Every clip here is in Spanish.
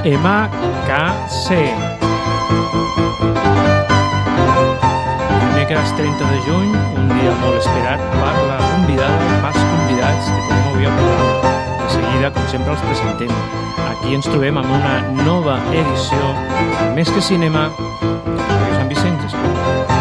MKC. Dimecres 30 de juny, un dia molt esperat per la convidada, pels convidats que tenim avui al programa. De seguida, com sempre, els presentem. Aquí ens trobem amb una nova edició de Més que Cinema, a Ràdio Sant Vicenç, esclar.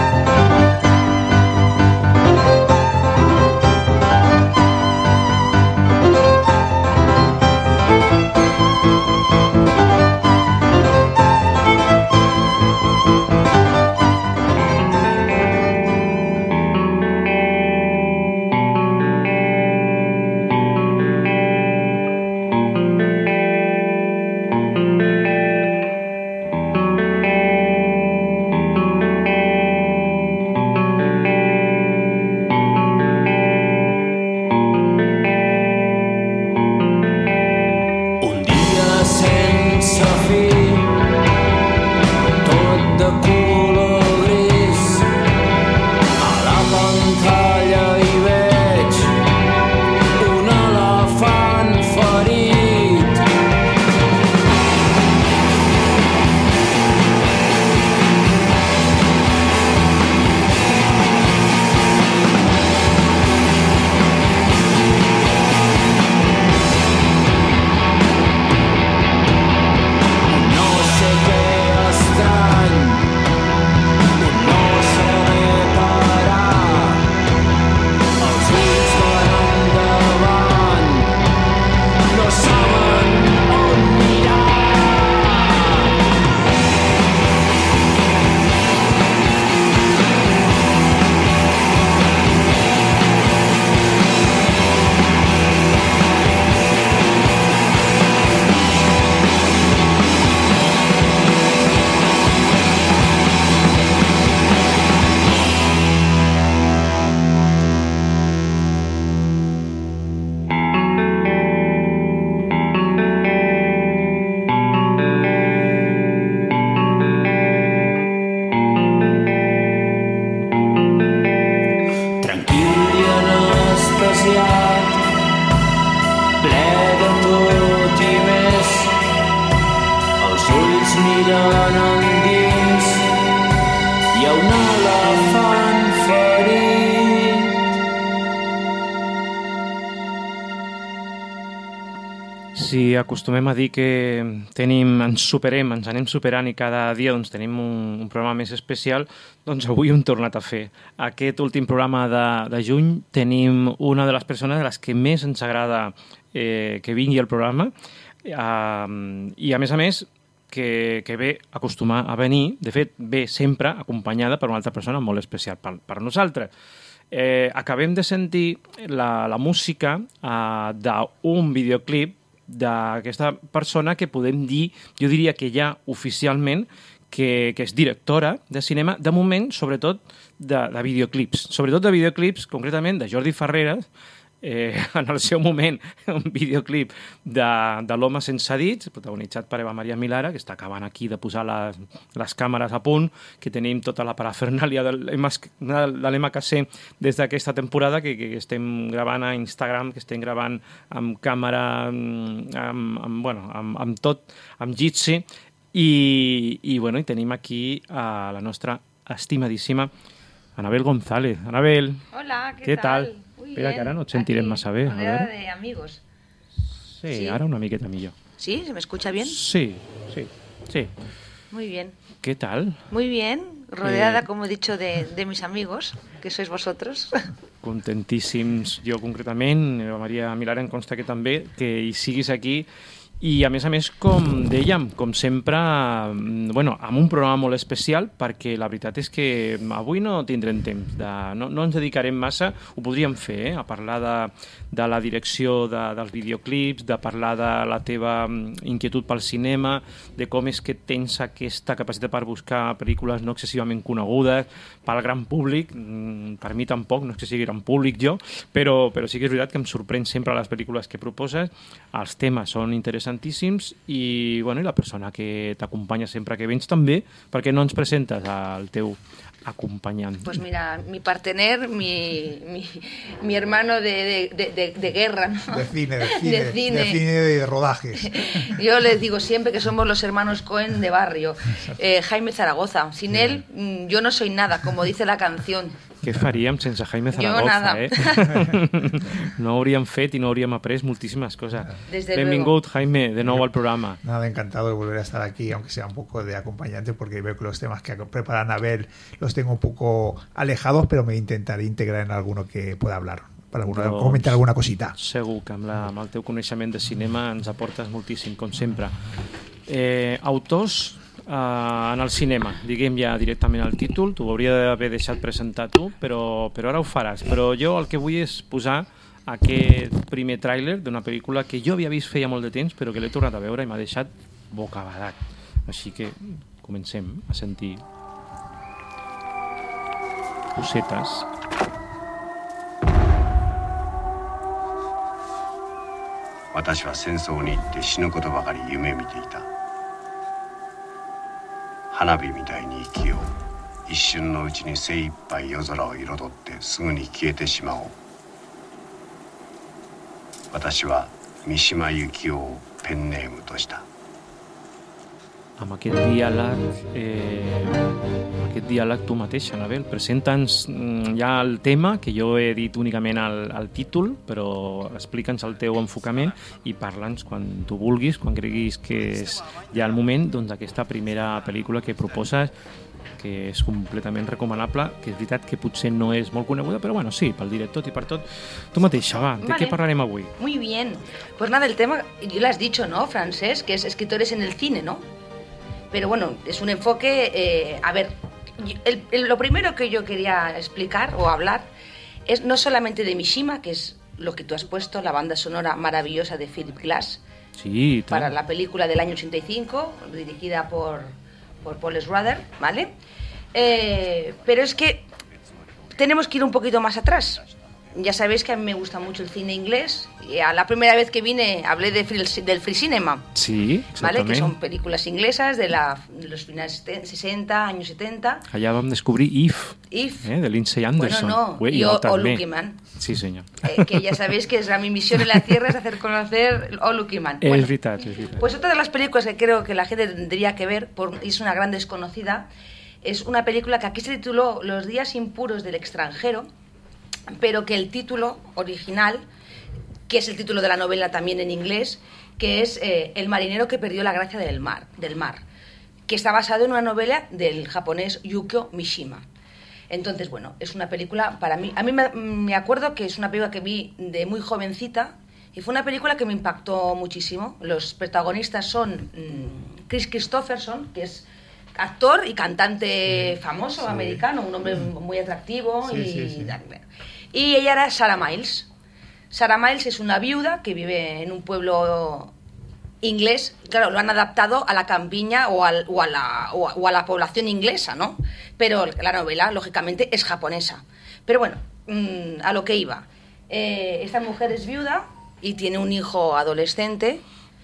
Si acostumem a dir que ens anem superant i cada dia doncs, tenim un programa més especial, doncs avui ho hem tornat a fer. Aquest últim programa de juny tenim una de les persones a les que més ens agrada que vingui al programa i a més que ve acostumar a venir, de fet ve sempre acompanyada per una altra persona molt especial per nosaltres. Acabem de sentir la música d'un videoclip d'aquesta persona que podem dir, jo diria que ja oficialment, que és directora de cinema, de moment, sobretot de videoclips. Sobretot de videoclips, concretament, de Jordi Farreras, en el seu moment, un videoclip de l'Home sense dits, protagonitzat per Eva Maria Milara, que està acabant aquí de posar les càmeres a punt, que tenim tota la parafernàlia de l'MKC des d'aquesta temporada, que estem gravant a Instagram, que estem gravant amb càmera, amb tot, amb Jitsi, i tenim aquí a la nostra estimadíssima Anabel González. Anabel. Hola, ¿qué tal? Espera, que ara no et sentirem massa bé. Rodeada de amigos. Sí, ara una miqueta millor. ¿Sí? ¿Se me escucha bien? Sí. Muy bien. ¿Qué tal? Muy bien, rodeada, como he dicho, de mis amigos, que sois vosotros. Contentíssims, jo concretament, Eva Maria Milara em consta que també, que hi siguis aquí. I a més, com dèiem, com sempre, amb un programa molt especial, perquè la veritat és que avui no tindrem temps, no ens dedicarem massa, ho podríem fer, a parlar de la direcció dels videoclips, de parlar de la teva inquietud pel cinema, de com és que tens aquesta capacitat per buscar pel·lícules no excessivament conegudes pel gran públic. Per mi tampoc, no és que sigui gran públic jo, però sí que és veritat que em sorprèn sempre les pel·lícules que proposes, els temes són interessants interessantíssims i, bueno, i la persona que t'acompanya sempre que vens també, perquè no ens presentes al teu acompañante? Pues mira, mi partener, mi hermano de guerra, ¿no? De cine y de rodajes. Yo les digo siempre que somos los hermanos Cohen de barrio. Jaime Zaragoza. Sin él, yo no soy nada, como dice la canción. Què faríem sense Jaime Zaragoza, Jo nada. No hauríem fet i no hauríem après moltíssimes coses. Desde Benvingut, luego. Jaime, de nou al programa. Nada, encantado de volver a estar aquí, aunque sea un poco de acompañante, porque veo que los temas que prepara Anabel los tengo un poco alejados, pero me intentaré integrar en alguno que pueda hablar, para comentar alguna cosita. Segur que amb el teu coneixement de cinema ens aportes moltíssim, com sempre. Autors en el cinema, diguem ja directament el títol, t'ho hauria d'haver deixat presentar tu, però ara ho faràs. Però jo el que vull és posar aquest primer tràiler d'una pel·lícula que jo havia vist feia molt de temps, però que l'he tornat a veure i m'ha deixat bocabadat. Així que comencem a sentir cosetes. 私は戦争に行って死ぬことばかり夢見ていた。花火みたいに生きよう。一瞬のうちに精一杯夜空を彩ってすぐに消えてしまおう。私は三島由紀夫をペンネームとした。 Amb aquest diàleg tu mateixa, Anabel, presenta'ns ja el tema, que jo he dit únicament el títol, però explica'ns el teu enfocament i parla'ns quan tu vulguis, quan creguis que és ja el moment d'aquesta primera pel·lícula que proposes, que és completament recomanable, que és veritat que potser no és molt coneguda, però bueno, sí, pel director i per tot. Tu mateixa, va, de què parlarem avui? Muy bien. Pues nada, el tema, ya lo has dicho, ¿no, Francesc? Que es escritores en el cine, ¿no? Pero bueno, es un enfoque... a ver, lo primero que yo quería explicar o hablar es no solamente de Mishima, que es lo que tú has puesto, la banda sonora maravillosa de Philip Glass, sí, para la película del año 85, dirigida por Paul Schrader, ¿vale? Pero es que tenemos que ir un poquito más atrás. Ya sabéis que a mí me gusta mucho el cine inglés. Y a la primera vez que vine hablé del free cinema. Sí, ¿vale? Que son películas inglesas de los finales 60, años 70. Allà vam descobrir If, de Lindsay Anderson. Bueno, no, y All Lucky Man. Sí, senyor. Que ya sabéis que mi misión en la Tierra es hacer conocer All Lucky Man. Bueno, es veritat. Pues otra de las películas que creo que la gente tendría que ver, y es una gran desconocida, es una película que aquí se tituló Los días impuros del extranjero, pero que el título original, que es el título de la novela también en inglés, que es El marinero que perdió la gracia del mar, que está basado en una novela del japonés Yukio Mishima. Entonces, bueno, es una película para mí... A mí me acuerdo que es una película que vi de muy jovencita y fue una película que me impactó muchísimo. Los protagonistas son Chris Christopherson, que es actor y cantante famoso, americano, un hombre muy atractivo. Y ella era Sarah Miles. Sarah Miles es una viuda que vive en un pueblo inglés. Claro, lo han adaptado a la campiña o a la población inglesa, ¿no? Pero la novela, lógicamente, es japonesa. Pero bueno, a lo que iba. Esta mujer es viuda y tiene un hijo adolescente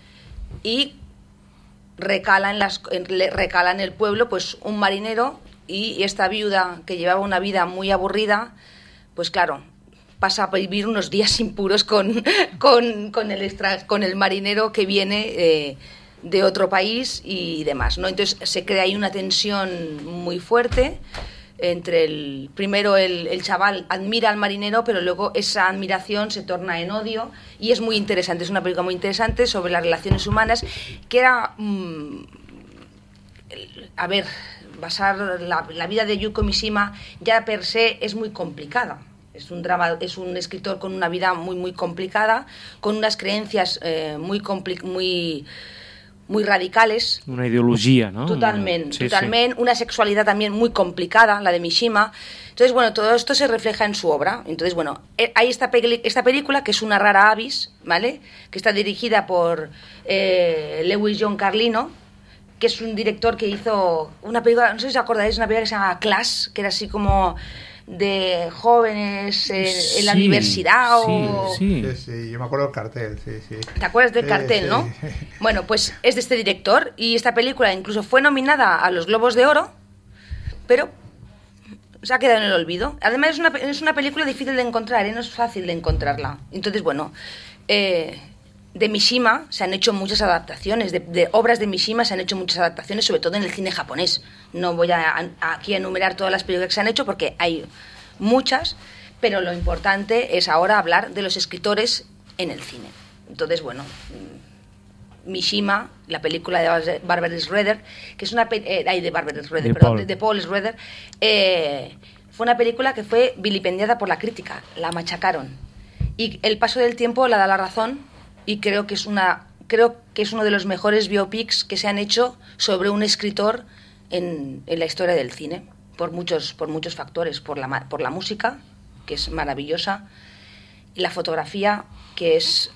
y recala en el pueblo pues un marinero, y esta viuda que llevaba una vida muy aburrida, pues claro, pasa a vivir unos días impuros con el marinero que viene de otro país y demás, ¿no? Entonces se crea ahí una tensión muy fuerte entre primero el chaval admira al marinero, pero luego esa admiración se torna en odio, y es muy interesante, es una película muy interesante sobre las relaciones humanas, que era basar la vida de Yukio Mishima ya per se es muy complicada. Es un escritor con una vida muy muy complicada, con unas creencias muy radicales. Una ideología, ¿no? Totalmente. Una sexualidad también muy complicada, la de Mishima. Entonces, bueno, todo esto se refleja en su obra. Entonces, bueno, hay esta película que es Una rara avis, ¿vale? Que está dirigida por Lewis John Carlino, que es un director que hizo una película, no sé si os acordáis, una película que se llama Class, que era así como de jóvenes en la universidad Sí, yo me acuerdo del cartel, sí. ¿Te acuerdas del cartel, no? Bueno, pues es de este director y esta película incluso fue nominada a los Globos de Oro, pero se ha quedado en el olvido. Además es una película difícil de encontrar, no es fácil de encontrarla. Entonces, bueno, de Mishima se han hecho muchas adaptaciones, de obras de Mishima se han hecho muchas adaptaciones, sobre todo en el cine japonés. No voy aquí a enumerar todas las películas que se han hecho porque hay muchas, pero lo importante es ahora hablar de los escritores en el cine. Entonces, bueno, Mishima, la película de Barbara Schroeder, que es una de Paul Schroeder, fue una película que fue vilipendiada por la crítica, la machacaron. Y el paso del tiempo la da la razón y creo que es uno de los mejores biopics que se han hecho sobre un escritor en la historia del cine, por muchos factores, por la música, que es maravillosa, y la fotografía, que es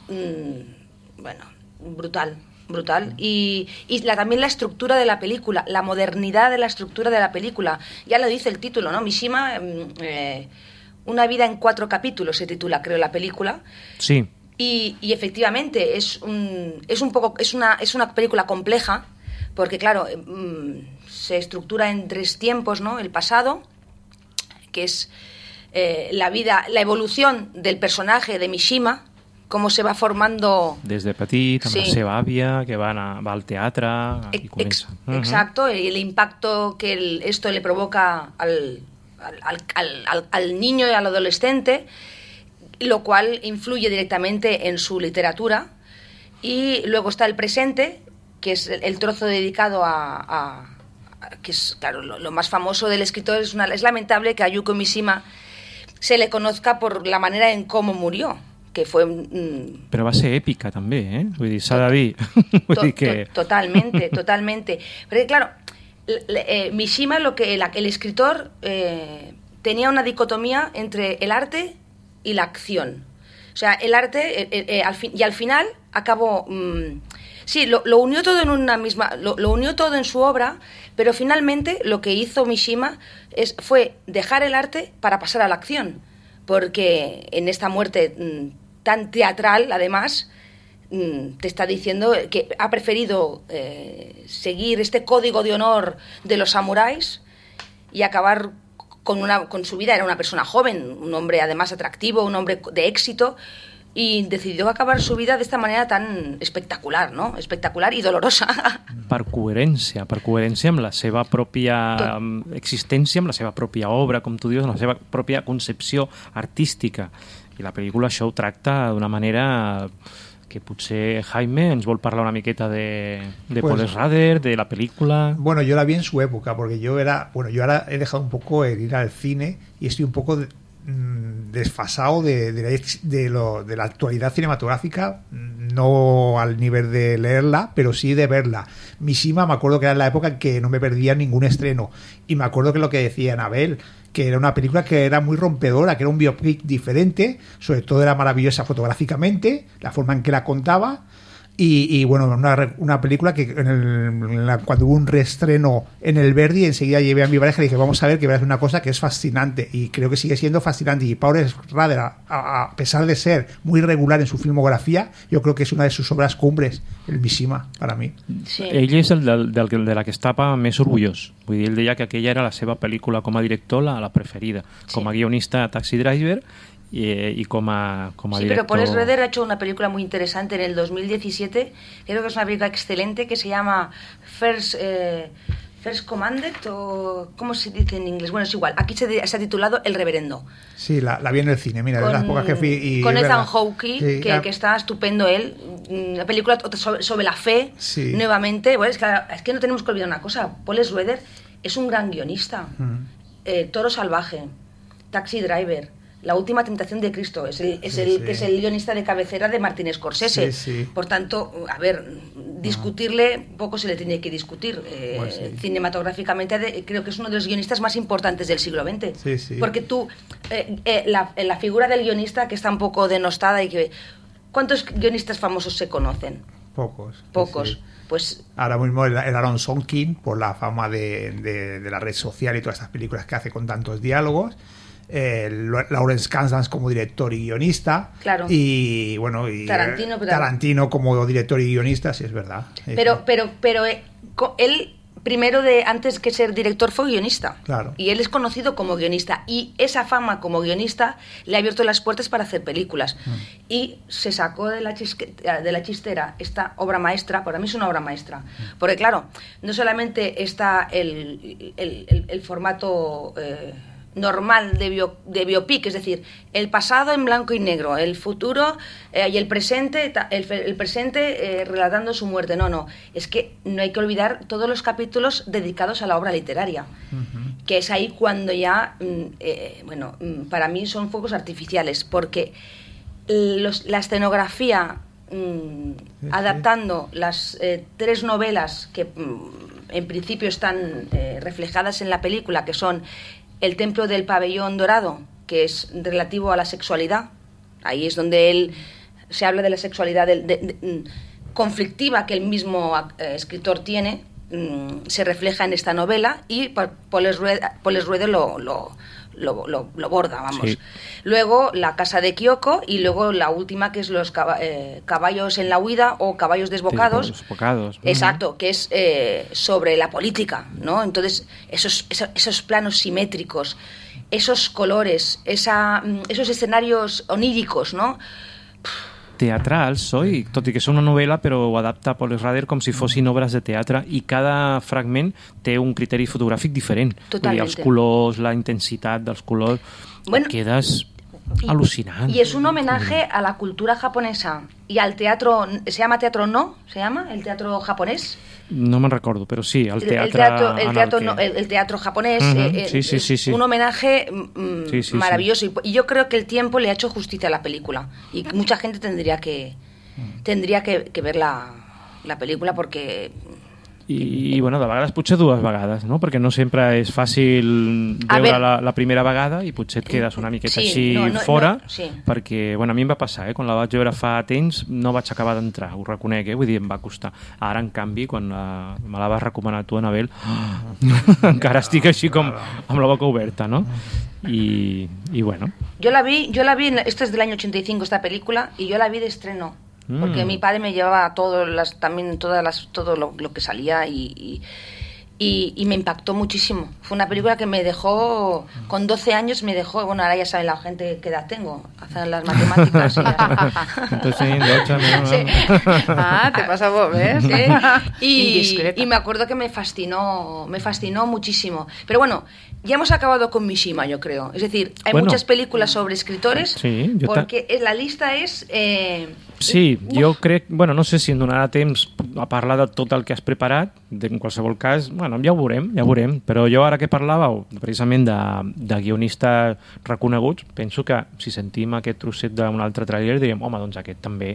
brutal, y también la estructura de la película, la modernidad de la estructura de la película. Ya lo dice el título, ¿no? Mishima, Una vida en 4 capítulos se titula, creo, la película. Sí. Y efectivamente es una película compleja porque, claro, se estructura en 3 tiempos, ¿no? El pasado, que es la evolución del personaje de Mishima, cómo se va formando... Des de petit, amb la seva àvia, que va al teatre i comença. Exacto, el impacto que esto le provoca al niño y al adolescente, lo cual influye directamente en su literatura. Y luego está el presente, que es el trozo dedicado que es, claro, lo más famoso del escritor. Es lamentable que a Yukio Mishima se le conozca por la manera en cómo murió, que fue... Però va ser èpica, també, eh? Vull dir, s'ha de dir. Totalmente. Porque, claro, Mishima, el escritor, tenía una dicotomía entre el arte y la acción. O sea, el arte, al final acabó... sí, lo unió todo en una misma... Lo unió todo en su obra, pero finalmente lo que hizo Mishima fue dejar el arte para pasar a la acción. Porque en esta muerte tan teatral, además, te está diciendo que ha preferido seguir este código de honor de los samuráis y acabar con su vida. Era una persona joven, un hombre además atractivo, un hombre de éxito, y decidió acabar su vida de esta manera tan espectacular, ¿no? Espectacular i dolorosa. Per coherència amb la seva pròpia existència, amb la seva pròpia obra, com tu dius, amb la seva pròpia concepció artística. I la pel·lícula això ho tracta d'una manera que potser Jaime ens vol parlar una miqueta de Paul Schrader, de la película. Bueno, yo la vi en su época, porque yo ahora he dejado un poco el ir al cine y estoy un poco desfasado de la actualidad cinematográfica, no al nivel de leerla, pero sí de verla. Mishima, me acuerdo que era en la época en que no me perdía ningún estreno, y me acuerdo que lo que decía Anabel, que era una película que era muy rompedora, que era un biopic diferente, sobre todo era maravillosa fotográficamente, la forma en que la contaba. Y bueno, una película que cuando hubo un reestreno en el Verdi, enseguida llevé a mi pareja y dije, vamos a ver, que verás una cosa que es fascinante, y creo que sigue siendo fascinante. Y Paul Schrader, a pesar de ser muy regular en su filmografía, yo creo que es una de sus obras cumbres, el Mishima, para mi. Sí. Ell és de la que estava més orgullós. Vull dir, ell deia que aquella era la seva pel·lícula com a director, la preferida. Com a guionista, Taxi Driver, y como sí, director... pero Paul Schrader ha hecho una película muy interesante en el 2017, creo que es una película excelente, que se llama First Commanded, o ¿cómo se dice en inglés? Bueno, es igual, aquí se ha titulado El Reverendo. Sí, la vi en el cine, mira, de las pocas que fui. Con Ethan Hawke, sí, que está estupendo él, una película sobre la fe, sí. Nuevamente. Bueno, es que no tenemos que olvidar una cosa, Paul Schrader es un gran guionista. Toro Salvaje, Taxi Driver, La última tentación de Cristo, es el guionista de cabecera de Martin Scorsese. Sí. Por tanto, a ver, discutirle, poco se le tiene que discutir. Cinematográficamente creo que es uno de los guionistas más importantes del siglo XX. Sí. Porque tú, la figura del guionista, que está un poco denostada, y que ¿cuántos guionistas famosos se conocen? Pocos. Sí. Pues ahora mismo el Aaron Sorkin, por la fama de la red social y todas estas películas que hace con tantos diálogos. Lawrence Kasdan como director y guionista. Claro. Y bueno, y Tarantino como director y guionista, sí, es verdad. Pero él primero antes que ser director fue guionista. Claro. Y él es conocido como guionista. Y esa fama como guionista le ha abierto las puertas para hacer películas. Y se sacó de la chistera esta obra maestra. Para mí es una obra maestra. Porque claro, no solamente está el formato normal de biopic, es decir, el pasado en blanco y negro, el futuro y el presente relatando su muerte. No, es que no hay que olvidar todos los capítulos dedicados a la obra literaria, que es ahí cuando ya, para mí son fuegos artificiales, porque la escenografía adaptando las 3 novelas que en principio están reflejadas en la película, que son El templo del pabellón dorado, que es relativo a la sexualidad. Ahí es donde él se habla de la sexualidad conflictiva que el mismo escritor tiene, se refleja en esta novela, y Paul Schroeder lo borda, vamos. Sí. Luego La casa de Kyoko, y luego la última, que es Los caballos en la huida o Caballos desbocados. Sí, desbocados. Exacto, que es sobre la política, ¿no? Entonces, esos planos simétricos, esos colores, esos escenarios oníricos, ¿no? Teatrals, tot i que és una novel·la, però ho adapta Paul Schrader com si fossin obres de teatre, i cada fragment té un criteri fotogràfic diferent. Totalmente. Vull dir, els colors, la intensitat dels colors, quedes alucinant. Y es un homenaje a la cultura japonesa y al teatro. ¿Se llama teatro no? ¿Se llama el teatro japonés? No me'n recordo, però sí, el teatre el teatro japonés. Sí. Un homenaje maravilloso. Y yo creo que el tiempo le ha hecho justicia a la película. Y mucha gente tendría que ver la película, porque... I bueno, de vegades potser 2 vegades, no? Perquè no sempre és fàcil veure la primera vegada i potser et quedes una miqueta fora, perquè, bueno, a mi em va passar, quan la vaig veure fa temps no vaig acabar d'entrar, ho reconec, vull dir, em va costar. Ara, en canvi, quan me la vas recomanar tu, Anabel, encara estic així com amb la boca oberta, no? Y bueno. Yo la vi, esto es del año 85 esta película, y yo la vi de estreno. Porque mi padre me llevaba todo lo que salía y me impactó muchísimo. Fue una película que me dejó, con 12 años me dejó, bueno, ahora ya saben la gente qué edad tengo, hacen las matemáticas. Te pasa vos, ¿ves? Y me acuerdo que me fascinó muchísimo. Pero bueno, ya hemos acabado con Mishima, yo creo. Es decir, hay muchas películas sobre escritores, porque la lista es... Sí, jo crec... Bueno, no sé si em donarà temps a parlar de tot el que has preparat. En qualsevol cas, bueno, ja ho veurem. Però jo, ara que parlàveu precisament de guionistes reconeguts, penso que si sentim aquest trosset d'un altre trailer diríem, home, doncs aquest també.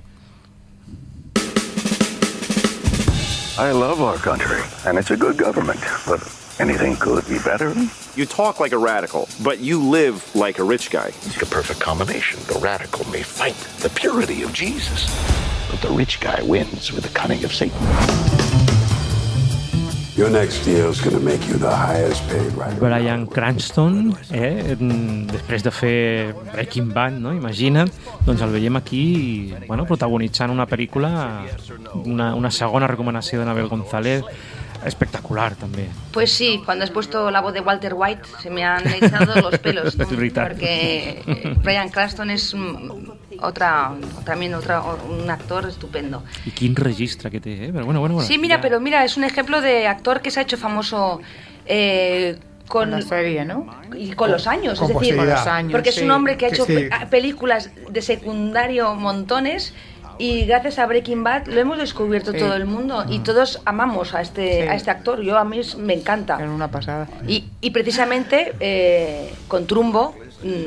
I love our country, and it's a good government, but anything could be better. You talk like a radical, but you live like a rich guy. It's a perfect combination. The radical may fight the purity of Jesus, but the rich guy wins with the cunning of Satan. Your next deal is going to make you the highest paid writer. Bryan Cranston, després de fer Breaking Bad, no? Imagina't, doncs el veiem aquí, bueno, protagonitzant una pel·lícula, una segona recomanació de Anabel González, espectacular también. Pues sí, cuando has puesto la voz de Walter White se me han echado los pelos, porque Bryan Cranston es un actor estupendo. Y quin registre que té, Pero bueno. Sí, mira, es un ejemplo de actor que se ha hecho famoso con la serie, ¿no? Y con los años, es decir, con los años, porque es un hombre que ha hecho películas de secundario montones. Y gracias a Breaking Bad lo hemos descubierto todo el mundo y todos amamos a este actor. A mí me encanta. Es una pasada. Y precisamente con Trumbo,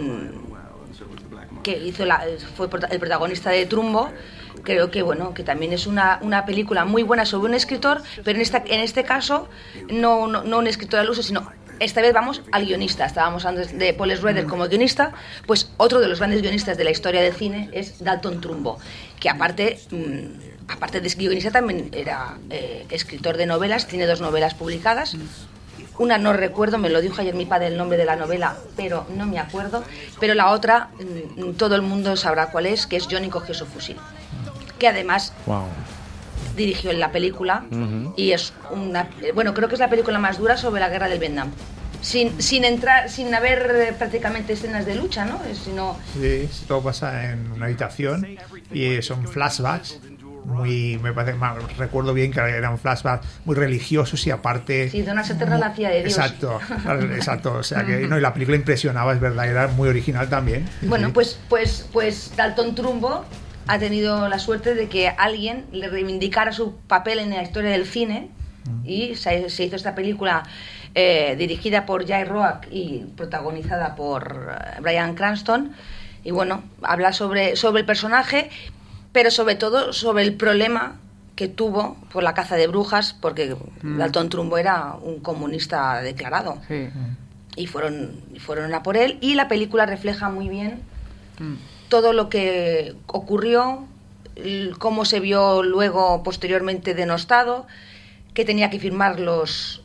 que fue el protagonista de Trumbo, creo que que también es una película muy buena sobre un escritor, pero en este caso no un escritor al uso, sino esta vez vamos al guionista. Estábamos antes de Paul Schrader como guionista, pues otro de los grandes guionistas de la historia del cine es Dalton Trumbo, que aparte de guionista también era escritor de novelas, tiene 2 novelas publicadas. Una no recuerdo, me lo dijo ayer mi padre el nombre de la novela, pero no me acuerdo. Pero la otra, todo el mundo sabrá cuál es, que es Johnny cogió su fusil. Que además dirigió en la película y es creo que es la película más dura sobre la guerra del Vietnam. Sin haber prácticamente escenas de lucha, ¿no? Sí, todo pasa en una habitación y son flashbacks. Recuerdo bien que eran flashbacks muy religiosos y aparte... Sí, de una eterna la fía de Dios. Exacto. O sea que y la película impresionaba, es verdad, era muy original también. Bueno, pues Dalton Trumbo ha tenido la suerte de que alguien le reivindicara su papel en la historia del cine y se hizo esta película dirigida por Jay Roach y protagonizada por Bryan Cranston. Y bueno, habla sobre el personaje, pero sobre todo sobre el problema que tuvo por la caza de brujas, porque Dalton Trumbo era un comunista declarado. Sí. Y fueron a por él, y la película refleja muy bien todo lo que ocurrió, cómo se vio luego posteriormente denostado, que tenía que firmar los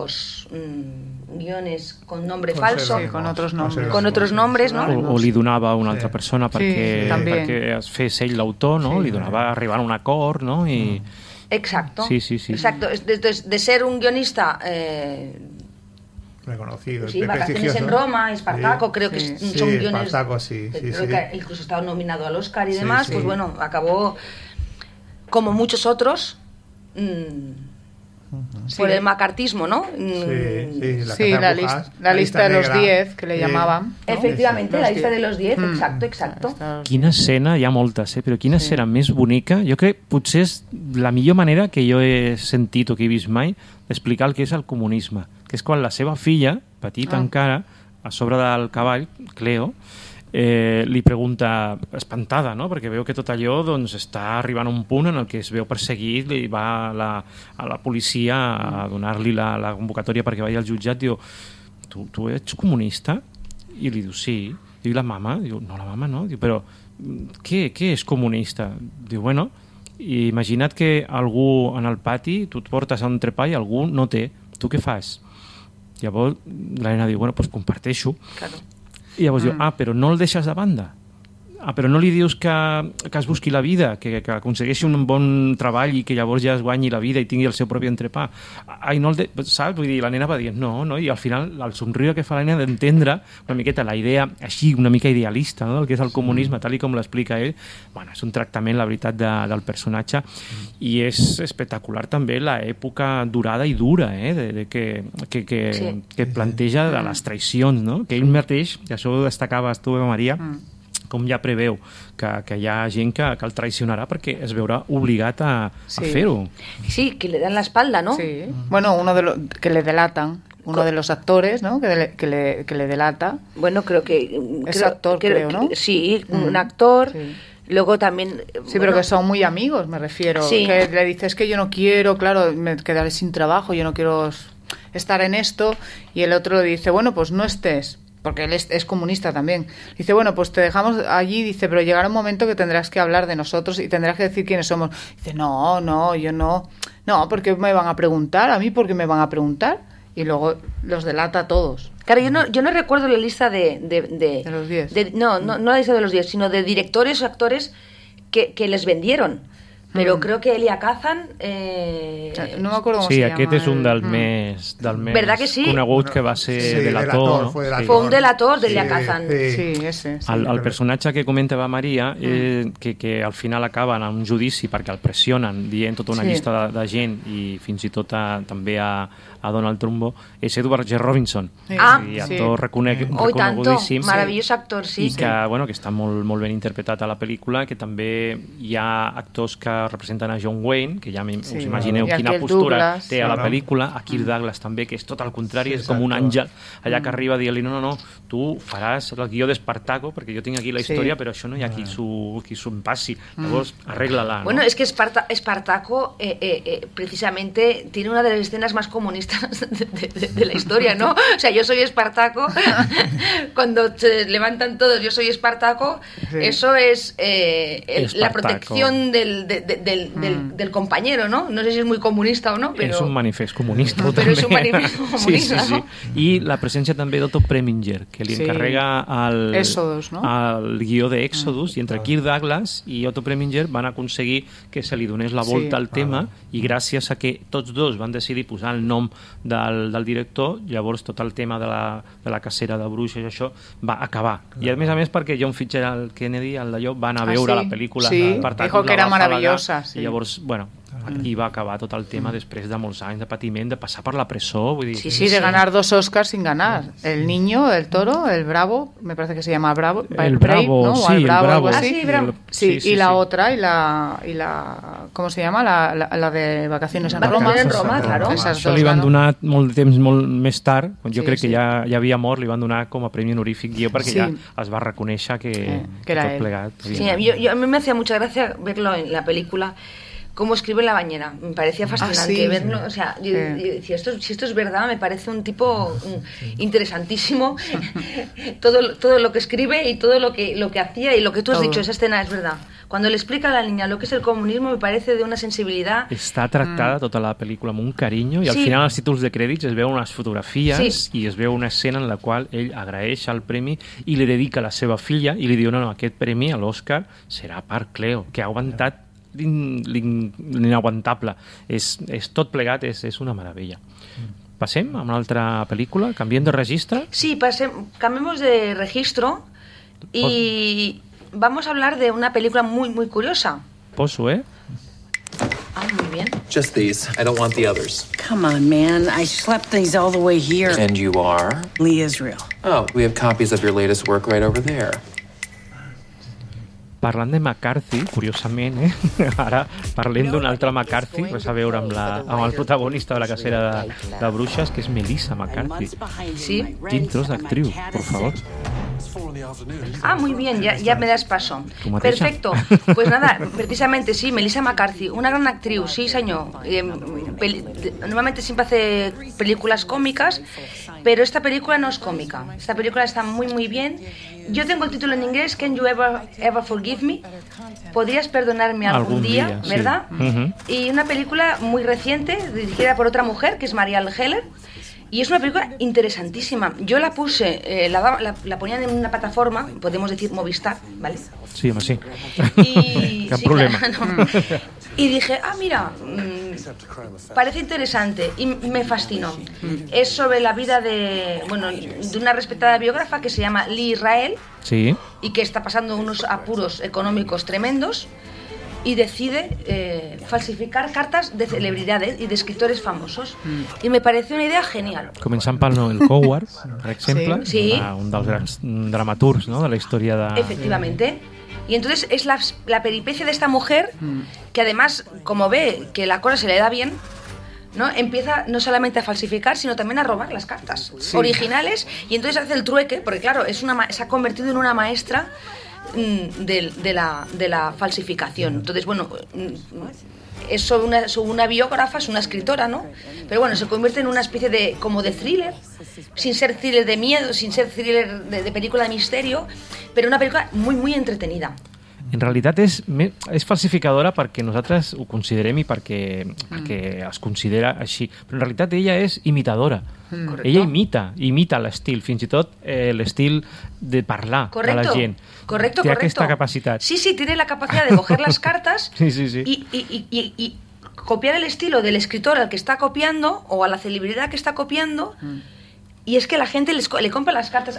guiones con nombre falso, con otros nombres. Con otros nombres, no? O li donava a una altra persona perquè es fes ell l'autor, no? Li donava arribar a un acord, no? I... Exacto. Sí. Exacto. De ser un guionista reconocido, sí, Vacaciones en Roma, Espartaco, creo que son guiones. Espartaco, creo que incluso estaba nominado al Oscar y demás, pues bueno, acabó como muchos otros por el macartismo, ¿no? La lista de los 10 que le llamaban. Efectivamente, la lista de los 10, exacto. Quina escena, hi ha moltes, però quina escena més bonica. Jo crec potser és la millor manera que jo he sentit o que he vist mai d'explicar el que és el comunisme, que és quan la seva filla, petita encara, a sobre del cavall, Cleo, li pregunta, espantada, no? Perquè veu que tot allò doncs, està arribant a un punt en el que es veu perseguit i va a la policia a donar-li la convocatòria perquè vagi al jutjat. Diu, tu ets comunista? I li diu, sí. Diu, la mama? Diu, no, la mama no. Diu, però què és comunista? Diu, bueno, imagina't que algú en el pati, tu et portes a un entrepà i algú no té. Tu què fas? Llavors la nena diu, bueno, doncs comparteixo. Claro. I llavors diu, però no el deixes de banda? Però no li dius que es busqui la vida, que aconsegueixi un bon treball i que llavors ja es guanyi la vida i tingui el seu propi entrepà? Ai, no saps? Vull dir, la nena va dir, no, i al final el somriure que fa la nena d'entendre una miqueta la idea així, una mica idealista, no?, del que és el comunisme, tal com l'explica ell. Bueno, és un tractament, la veritat, del personatge, i és espectacular també l'època durada i dura, que planteja de les traïcions, no?, que ell mateix, i això ho destacaves tu, Maria, com ja preveu que hi ha gent que el traicionarà perquè es veurà obligat a fer-ho. Sí, que le dan la espalda, ¿no? Sí. Bueno, que le delatan. Uno de los actores, ¿no? Que le delata. Bueno, creo que... Es actor, creo, ¿no? Sí, un actor. Sí. Luego también... Sí, pero que son muy amigos, me refiero. Sí. Que le dices que yo no quiero, claro, me quedaré sin trabajo, yo no quiero estar en esto. Y el otro le dice, bueno, pues no estés. Porque él es comunista también. Dice, bueno, pues te dejamos allí, dice, pero llegará un momento que tendrás que hablar de nosotros y tendrás que decir quiénes somos. Dice, no, yo no. No, porque me van a preguntar, a mí porque me van a preguntar. Y luego los delata a todos. Claro, yo no recuerdo la lista de los 10. No la lista de los 10, sino de directores o actores que les vendieron. Però crec que Elia Kazan... no m'acordo com se llama. Sí, aquest és un dels més conegut que va ser delator. Fue un delator d'Elia Kazan. Sí, ese. El personatge que comentava Maria, que al final acaben en un judici perquè el pressionen dient tota una llista de gent i fins i tot també a Donald Trumbo, és Edward G. Robinson. Actor reconegudíssim. Maravillós actor, sí. I que està molt ben interpretat a la pel·lícula, que també hi ha actors que representen a John Wayne, que ja us imagineu quina postura té a la pel·lícula, a Kirk Douglas també, que és tot el contrari, és com un àngel allà que arriba a dir-li, no, tu faràs el guió d'Espartaco, perquè jo tinc aquí la història, però això no hi ha qui s'ho passi, llavors arregla-la. Bueno, es que Espartaco precisamente tiene una de las escenas más comunistas de la historia, ¿no? O sea, yo soy Espartaco, cuando se levantan todos, yo soy Espartaco, eso es la protección de del compañero, ¿no? No sé si es muy comunista o no, però... És un manifest comunista. Però és un manifest comunista, sí. no? I la presència també d'Otto Preminger, que li encarrega Exodus, no? el guió d'Exodus, i entre Kirk Douglas i Otto Preminger van aconseguir que se li donés la volta al tema, i gràcies a que tots dos van decidir posar el nom del director, llavors tot el tema de la cacera de bruixes, això va acabar. I a més perquè John Fitzgerald Kennedy, el d'allò, va anar a veure la pel·lícula. Dijo que era maravillosa. I llavors, bueno, aquí va acabar tot el tema después de molts anys de patiment, de pasar por la presó. Vull dir, sí, de ganar 2 Oscars sin ganar. El niño, el toro, el bravo, me parece que se llama Bravo. El Bravo, ¿no? Sí, el Bravo. Bravo. Sí, y la otra, y la ¿cómo se llama? La de Vacaciones en Roma. En Roma, claro. Això li van donar molt de temps molt més tard, quan jo crec que ja havia mort, li van donar com a premi honorífic guió perquè ja es va reconèixer que era tot plegat. Sí, a mí me hacía mucha gracia verlo en la película, cómo escribe en la bañera. Me parecía fascinante verlo. O sea, yo decía, si esto es verdad, me parece un tipo interesantísimo. todo lo que escribe y todo lo que hacía y lo que tú has dicho, esa escena es verdad. Cuando le explica a la niña lo que es el comunismo, me parece de una sensibilidad... Està tractada tota la pel·lícula amb un carinyo i al final als títols de crèdits es veuen unes fotografies i es veu una escena en la qual ell agraeix el premi i li dedica a la seva filla i li diu, no, aquest premi, l'Oscar, serà per Cleo, que ha aguantat l'inaguantable. És tot plegat, és una meravella. Passem a una altra pel·lícula, canviem de registre? Sí, cambiemos de registro y vamos a hablar de una película muy, muy curiosa. Poso, muy bien. Just these. I don't want the others. Come on, man. I schlepped these all the way here. And you are? Lee Israel. Oh, we have copies of your latest work right over there. Parlant de McCarthy, curiosament, ara parlem d'un altre McCarthy, res a veure amb el protagonista de la cacera de bruixes, que és Melissa McCarthy. Sí. Quin tros d'actriu, por favor. Muy bien, ya me das paso. Perfecto. Pues nada, precisamente sí, Melissa McCarthy, una gran actriz, sí, señor. Normalmente siempre hace películas cómicas, pero esta película no es cómica. Esta película está muy, muy bien. Yo tengo el título en inglés, Can You Ever Forgive Me? ¿Podrías perdonarme algún día? ¿Verdad? Sí. Y una película muy reciente, dirigida por otra mujer, que es Marielle Heller. Y es una película interesantísima. Yo la puse, la ponían en una plataforma, podemos decir Movistar, ¿vale? Sí, home, sí. Y, Cap problema. No. Y dije, mira, parece interesante. Y me fascinó. Es sobre la vida de una respetada biógrafa que se llama Lee Israel. Sí. Y que está pasando unos apuros económicos tremendos. Y decide falsificar cartas de celebridades y de escritores famosos. Y me parece una idea genial. Començant pel Noel Coward, per exemple, sí. Un dels grans dramaturgs, ¿no?, de la historia de... Efectivamente. Y entonces es la peripecia de esta mujer que además, como ve que la cosa se le da bien, ¿no?, empieza no solamente a falsificar, sino también a robar las cartas originales. Y entonces hace el trueque, porque claro, se ha convertido en una maestra de la falsificación. Entonces, es sobre una biógrafa, es una escritora, ¿no? Pero se convierte en una especie de thriller, sin ser thriller de miedo, sin ser thriller de película de misterio, pero una película muy, muy entretenida. En realitat és falsificadora perquè nosaltres ho considerem i perquè es considera així, però en realitat ella és imitadora. Ella imita l'estil, fins i tot l'estil de parlar de la gent. Correcto. Té aquesta capacitat. Sí, tiene la capacidad de coger las cartas sí. y copiar el estilo del escritor al que está copiando o a la celebridad que está copiando. Y es que la gente le compra las cartas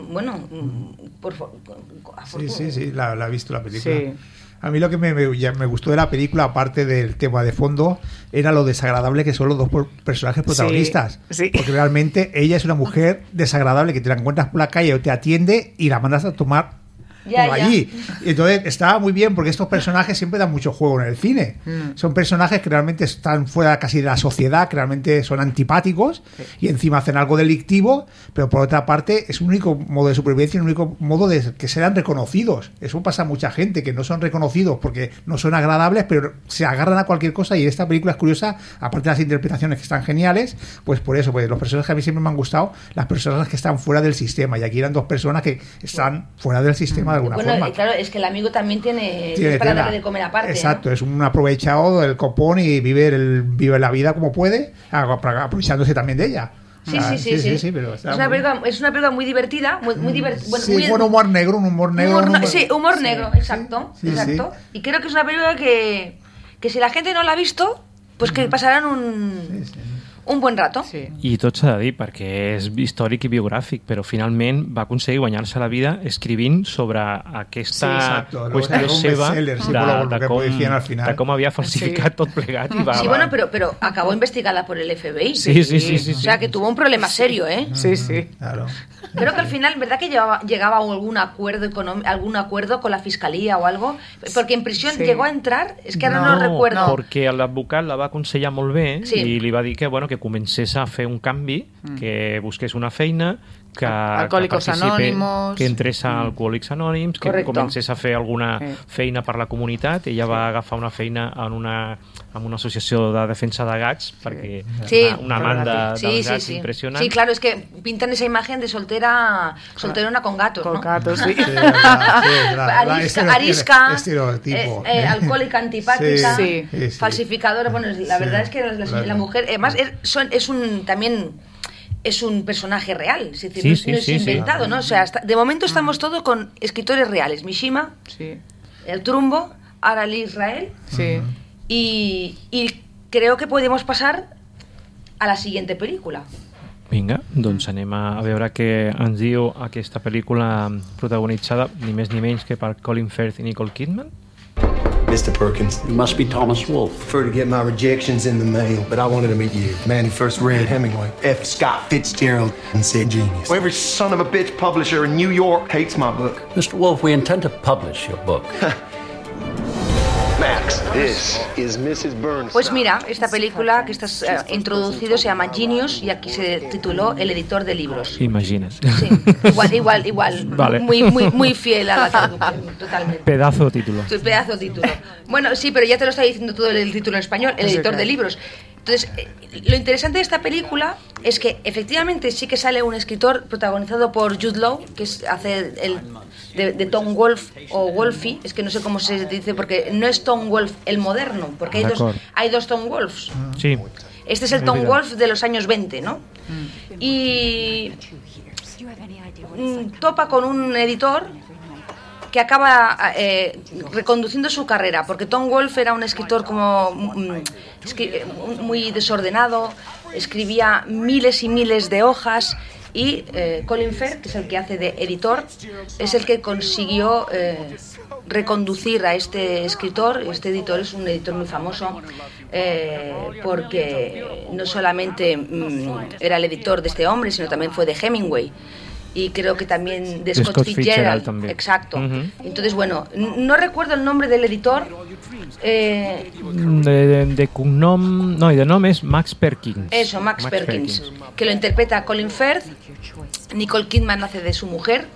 Sí, la he visto la película. Sí. A mí lo que me gustó de la película, aparte del tema de fondo, era lo desagradable que son los dos personajes protagonistas. Sí. Porque realmente ella es una mujer desagradable que te la encuentras por la calle o te atiende y la mandas a tomar por allí. Entonces estaba muy bien porque estos personajes siempre dan mucho juego en el cine. Son personajes que realmente están fuera casi de la sociedad, que realmente son antipáticos y encima hacen algo delictivo, pero por otra parte es un único modo de supervivencia, un único modo de que sean reconocidos. Eso pasa a mucha gente, que no son reconocidos porque no son agradables, pero se agarran a cualquier cosa. Y esta película es curiosa, aparte de las interpretaciones que están geniales, pues por eso, pues los personajes que a mí siempre me han gustado, las personas que están fuera del sistema, y aquí eran dos personas que están fuera del sistema de alguna forma. Claro, es que el amigo también tiene para darle de comer aparte. Exacto, ¿no? es un aprovechado del copón y vive la vida como puede, aprovechándose también de ella. Sí, pero es una película muy divertida, muy divertida. Sí, un humor negro. Humor negro, exacto. Y creo que es una película que si la gente no la ha visto, pues que pasarán un buen rato. Sí. I tot s'ha de dir, perquè és històric i biogràfic, però finalment va aconseguir guanyar-se la vida escrivint sobre aquesta qüestió seva de com havia falsificat tot plegat. Y sí, bueno, pero acabó investigada por el FBI. Sí. O sea, que tuvo un problema serio, ¿eh? Sí. Claro. Creo que al final, ¿verdad que llegaba a algún acuerdo con la fiscalía o algo? Porque en prisión llegó a entrar, es que ahora no recuerdo. Perquè l'advocat la va aconsellar molt bé i li va dir que comencés a fer un canvi, que busqués una feina, que Alcohòlics Anònims, que entrés a Alcohòlics Anònims, que comencés a fer alguna feina per la comunitat. Ella va agafar una feina en una associació de defensa de gats, perquè una amant dels gats impressionant. Sí, claro, es que pintan esa imagen de solterona con gatos, ¿no? Con gatos, sí. Arisca, estereotipo. Alcohólica antipática, falsificadora. Bueno, la verdad es que la mujer, además, es un personaje real, es decir, no es inventado, ¿no? O sea, de momento estamos todos con escritores reales. Mishima, el Trumbo, Arali Israel, y creo que podemos pasar a la siguiente película. Vinga, doncs anem a veure què ens diu aquesta pel·lícula protagonitzada ni més ni menys que per Colin Firth i Nicole Kidman. Mr. Perkins, you must be Thomas Wolfe. Prefer to get my rejections in the mail, but I wanted to meet you. The man who first read Hemingway. F. Scott Fitzgerald and said genius. Well, every son of a bitch publisher in New York hates my book. Mr. Wolfe, we intend to publish your book. Max, this is Mrs. Burns. Pues mira, esta película que estás introducido se llama Genius y aquí se tituló El editor de libros. Imagines. Sí, igual. Vale. Muy fiel a la traducción, totalmente. Pedazo título. Pedazo título. Bueno, sí, pero ya te lo está diciendo todo el título en español, El editor de libros. Entonces, lo interesante de esta película es que efectivamente sí que sale un escritor protagonizado por Jude Law, que hace de Tom Wolfe o Wolfie, es que no sé cómo se dice, porque no es Tom Wolfe el moderno, porque hay dos Tom Wolfes. Sí. Este es el Tom Wolfe de los años 20, ¿no? Y topa con un editor que acaba reconduciendo su carrera, porque Tom Wolfe era un escritor como muy desordenado, escribía miles y miles de hojas, y Colin Firth, que es el que hace de editor, es el que consiguió reconducir a este escritor. Este editor es un editor muy famoso porque no solamente era el editor de este hombre, sino también fue de Hemingway. Y creo que también de Scott Fitzgerald también. Exacto. Entonces, bueno, no recuerdo el nombre del editor. De cognom... No, y de nom és Max Perkins. Eso, Max Perkins. Que lo interpreta Colin Firth. Nicole Kidman hace de su mujer.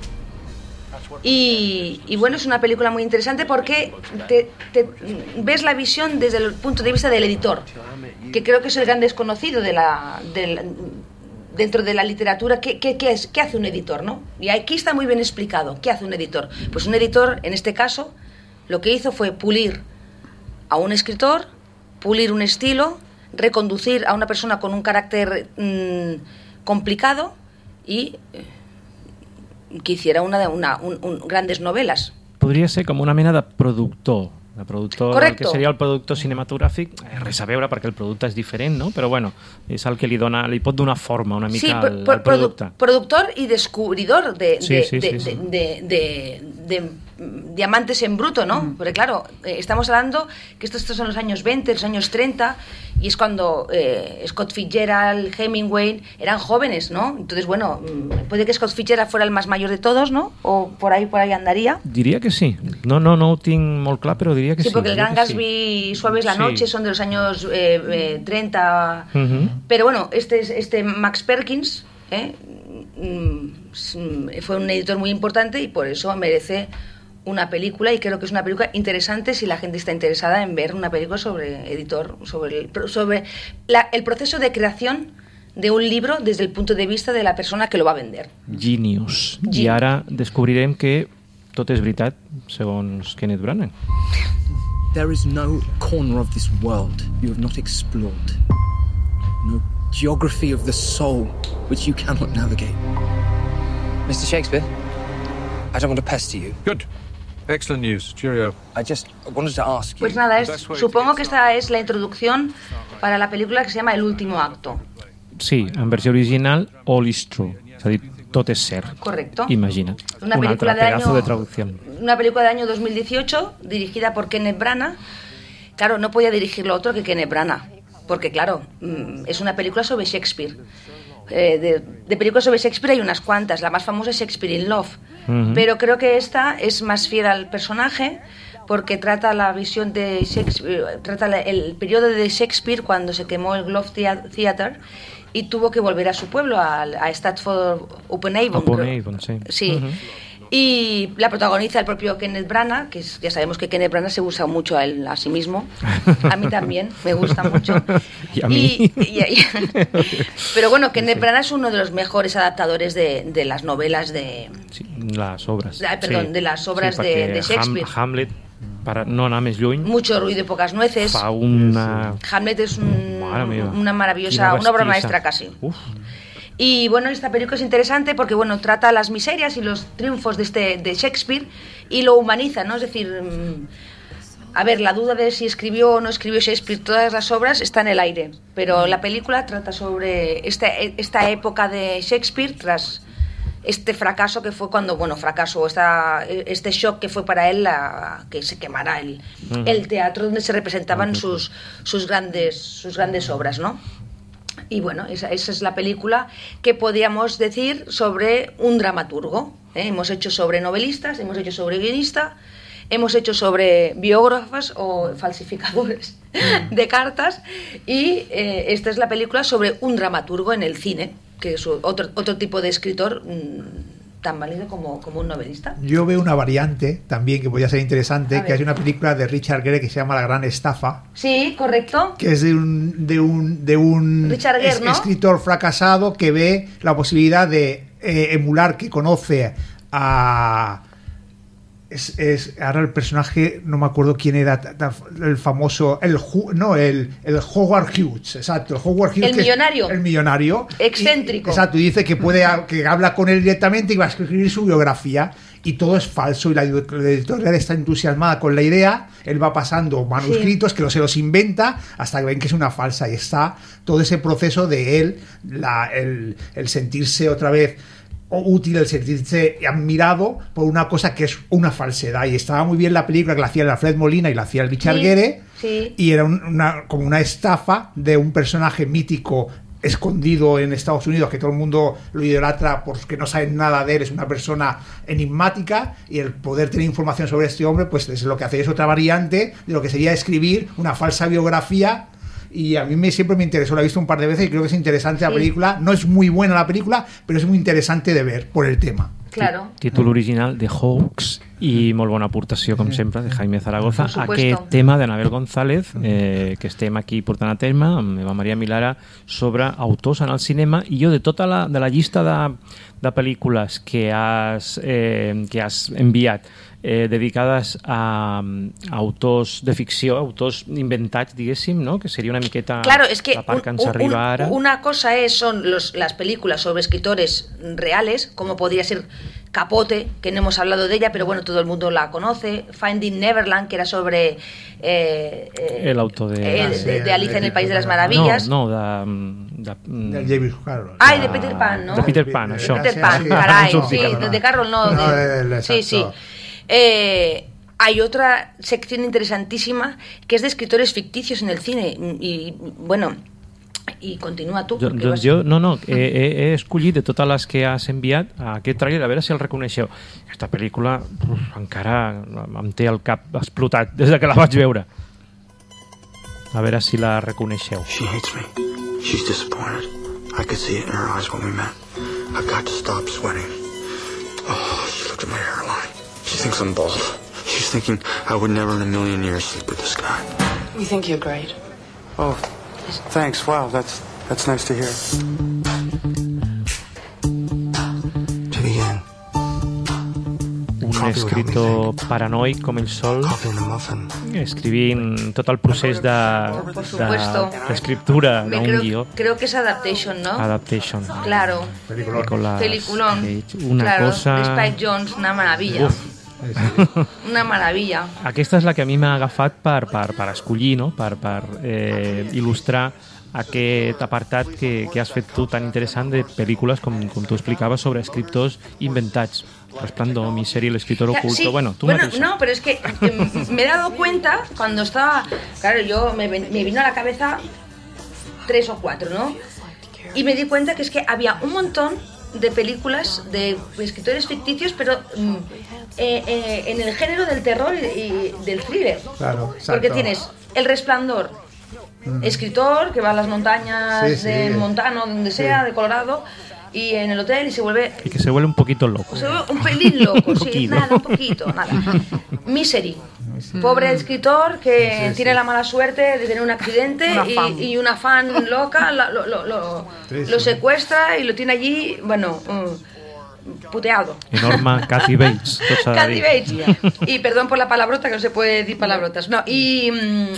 Y bueno, es una película muy interesante porque te ves la visión desde el punto de vista del editor, que creo que es el gran desconocido dentro de la literatura. ¿Qué hace un editor, no? Y aquí está muy bien explicado. ¿Qué hace un editor? Pues un editor, en este caso, lo que hizo fue pulir a un escritor, pulir un estilo, reconducir a una persona con un carácter complicado y que hiciera grandes novelas. Podria ser com una mena de productor. De productor, correcto. El que seria el productor cinematogràfic, res a veure perquè el producte és diferent, no? Però bueno, és el que li pot donar forma una mica al producte. Productor y descubridor de diamantes en bruto, ¿no? Porque claro, estamos hablando que estos son los años 20, los años 30, y es cuando Scott Fitzgerald, Hemingway eran jóvenes, ¿no? Entonces, bueno, puede que Scott Fitzgerald fuera el más mayor de todos, ¿no? O por ahí andaría. Diria que sí. No ho tinc molt clar, però diria que sí. Sí, porque el Gran Gatsby, Suave es la noche, son de los años 30. Pero bueno, este Max Perkins fue un editor muy importante y por eso merece una película, y creo que es una película interesante si la gente está interesada en ver una película sobre editor, sobre el proceso de creación de un libro desde el punto de vista de la persona que lo va a vender. Genius. I ara descobrirem que tot és veritat, segons Kenneth Branagh. There is no corner of this world you have not explored. No geography of the soul which you cannot navigate. Mr. Shakespeare, I don't want to pester you. Good. Excellent news. Cheerio. I just wanted to ask you... Pues nada, supongo que esta es la introducción para la película que se llama El último acto. Sí, en versió original, All is true. És a dir, tot és cert. Correcto. Imagina't. Una película altre pedazo de traducción. Una película del año 2018, dirigida por Kenneth Branagh. Claro, no podía dirigirlo otro que Kenneth Branagh, porque claro, es una película sobre Shakespeare. De películas sobre Shakespeare hay unas cuantas, la más famosa es Shakespeare in Love, pero creo que esta es más fiel al personaje porque trata la visión de Shakespeare, trata el periodo de Shakespeare cuando se quemó el Globe Theatre y tuvo que volver a su pueblo, a Stratford-upon-Avon. Upon-Avon, sí. Sí. Y la protagoniza el propio Kenneth Branagh, que ya sabemos que Kenneth Branagh se usa mucho a sí mismo. A mí también, me gusta mucho. Y a mí. Pero bueno, Kenneth Branagh es uno de los mejores adaptadores de las novelas de... Sí, las obras. Perdón, sí. de las obras sí, de Shakespeare. Hamlet, para no anar més lluny... Mucho ruido y pocas nueces. Fa una... Hamlet es una maravillosa, una obra maestra casi. Uf. Y bueno, esta película es interesante porque bueno, trata las miserias y los triunfos de Shakespeare y lo humaniza, ¿no? Es decir, a ver, la duda de si escribió o no escribió Shakespeare todas las obras está en el aire, pero la película trata sobre esta época de Shakespeare tras este fracaso que fue cuando, este shock que fue para él que se quemara el teatro donde se representaban sus grandes obras, ¿no? Y bueno, esa es la película que podríamos decir sobre un dramaturgo. Hemos hecho sobre novelistas, hemos hecho sobre guionistas, hemos hecho sobre biógrafos o falsificadores de cartas y esta es la película sobre un dramaturgo en el cine, que es otro tipo de escritor tan válido como un novelista. Yo veo una variante también que podría ser interesante, que hay una película de Richard Gere que se llama La Gran Estafa. Sí, correcto. Que es de un Richard Gere, ¿no? Escritor fracasado que ve la posibilidad de emular, que conoce a... ahora el personaje, no me acuerdo quién era, el famoso, el Howard Hughes, exacto, el Howard Hughes, el millonario, excéntrico, exacto, y dice que habla con él directamente y va a escribir su biografía y todo es falso y la editorial está entusiasmada con la idea, él va pasando manuscritos que se los inventa hasta que ven que es una falsa y está todo ese proceso de él, el sentirse otra vez útil, el sentirse admirado por una cosa que es una falsedad, y estaba muy bien la película que la hacía el Alfred Molina y la hacía el Richard Gere, y era como una estafa de un personaje mítico escondido en Estados Unidos que todo el mundo lo idolatra porque no saben nada de él, es una persona enigmática, y el poder tener información sobre este hombre pues es lo que hace, es otra variante de lo que sería escribir una falsa biografía. Y a mí siempre me interesó, la he visto un par de veces y creo que es interesante la película. No es muy buena la película, pero es muy interesante de ver por el tema. Claro. Títol original de Hawks i molt bona aportació, com sempre, de Jaime Zaragoza. Aquest tema d'Anabel González, que estem aquí portant a terme amb Eva Maria Milara sobre autors en el cinema, i jo de tota la llista de pel·lícules que has enviat dedicades a autors de ficció, autors inventats, diguéssim, ¿no? Que seria una miqueta la part que ens arriba ara. Una cosa son las películas sobre escritores reales, como podría ser Capote, que no hemos hablado de ella, pero bueno, todo el mundo la conoce. Finding Neverland, que era sobre el autor de Alicia en el País de las Maravillas. No, de James Carroll. Ay, de Peter Pan, ¿no? De Peter Pan, això. Peter Pan, caray, sí, de Carroll no. Sí. Hay otra sección interesantísima que es de escritores ficticios en el cine y bueno, i continua tu. He escollit de totes les que has enviat a aquest tràiler, a veure si el reconeixeu. Aquesta pel·lícula encara em té el cap explotat des de que la vaig veure. A veure si la reconeixeu. She hates me. She's disappointed. I could see it in her eyes when we met. I've got to stop sweating. Oh, she looked at my hairline. She thinks I'm bald. She's thinking I would never in a million years sleep with this guy. We think you're great. Oh, thanks. Wow, that's nice to hear. To begin. escritor paranoic com ell sol, escrivint tot el procés d'escriptura d'un guió. Creo que es Adaptation, ¿no? Adaptation. Claro. Peliculón. Una claro, cosa... Spike Jonze, una maravilla. Una maravilla. Aquesta és la que a mi m'ha agafat per escollir, no? per il·lustrar aquest apartat que has fet tu tan interessant de pel·lícules, com tu explicaves, sobre escriptors inventats. Resplandor, Misery, El escritor oculto. Sí, bueno, no, pero es que me he dado cuenta cuando estaba... Claro, yo me vino a la cabeza 3 o 4, ¿no? Y me di cuenta que es que había un montón de películas de escritores ficticios, pero en el género del terror y del thriller. Claro, exacto. Porque tienes El Resplandor, escritor que va a las montañas de Montana, donde sea, de Colorado, y en el hotel y se vuelve... Y que se vuelve un poquito loco. Se vuelve un pelín loco, sí, un poquito, nada. Misery. Pobre escritor que tiene la mala suerte de tener un accidente y una fan loca lo secuestra y lo tiene allí, bueno, puteado. Enorme Kathy Bates. Kathy Bates. Y perdón por la palabrota, que no se puede decir palabrotas. No, y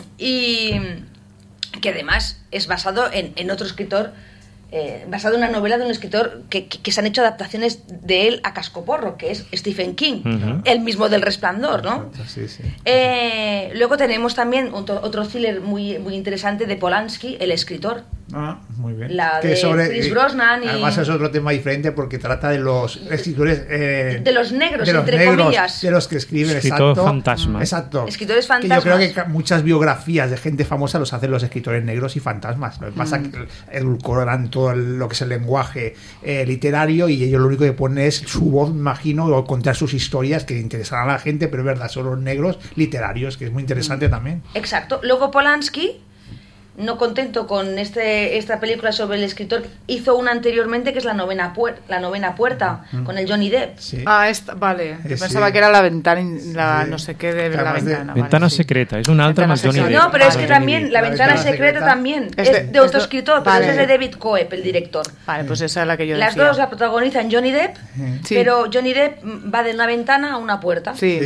que además es basado en otro escritor, basado en una novela de un escritor que se han hecho adaptaciones de él a cascoporro, que es Stephen King, el mismo del Resplandor, ¿no? Sí. Luego tenemos también otro thriller muy interesante de Polanski, El escritor. Muy bien. La de Chris Brosnan. Además es otro tema diferente porque trata de los escritores... de los negros, entre comillas. De los que escriben, Escritor fantasma. Exacto. Escritores fantasmas. Que yo creo que muchas biografías de gente famosa los hacen los escritores negros y fantasmas. Lo que pasa es que edulcoran todo lo que es el lenguaje literario y ellos lo único que ponen es su voz, me imagino, o contar sus historias que interesarán a la gente, pero es verdad, son los negros literarios, que es muy interesante también. Exacto. Luego Polanski, no contento con esta película sobre el escritor, hizo una anteriormente que es La novena puerta, con el Johnny Depp. Sí. Vale. Yo pensaba que era la ventana, no sé qué de la ventana. Ventana secreta, es una altra más Johnny Depp. No, pero es que también la ventana secreta también es de otro escritor, pero es de David Coeb, el director. Vale, pues esa es la que yo decía. Las dos la protagonizan Johnny Depp, pero Johnny Depp va de una ventana a una puerta. Sí.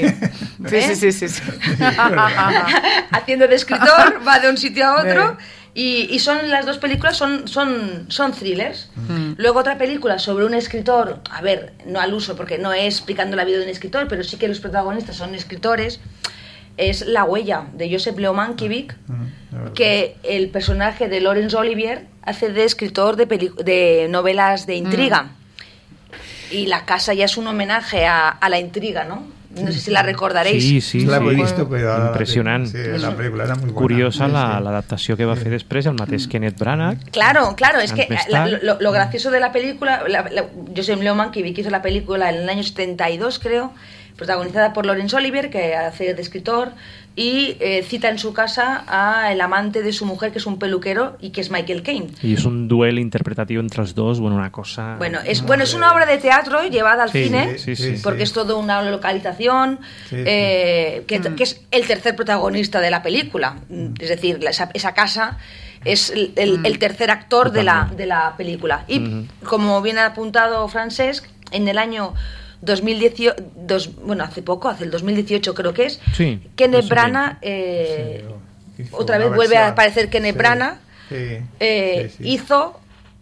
Haciendo de escritor, va de un sitio a otro. Y son las dos películas son thrillers. Luego otra película sobre un escritor, a ver, no al uso porque no es explicando la vida de un escritor, pero sí que los protagonistas son escritores, es La huella, de Joseph Leo Mankiewicz, que el personaje de Laurence Olivier hace de escritor de novelas de intriga. Y La casa ya es un homenaje a la intriga, ¿no? No sé si la recordaréis. Sí, la he visto, però... Impressionant. La pel·lícula era muy buena. Curiosa l'adaptació que va fer després el mateix Kenneth Branagh. Claro, es que lo gracioso de la película, Joseph Leo Mankiewicz hizo la película en el año 72, creo, protagonizada por Laurence Olivier, que hace de escritor, y cita en su casa a el amante de su mujer, que es un peluquero, y que es Michael Caine. Y es un duelo interpretativo entre los dos, una cosa... Bueno, es una obra de teatro llevada al cine, porque es todo una localización, que es el tercer protagonista de la película. Es decir, esa casa es el tercer actor de la película. Y como bien ha apuntado Francesc, en el año 2018, hace el 2018 creo que es, Kenneth Branagh, otra vez vuelve a aparecer Kenneth Branagh, hizo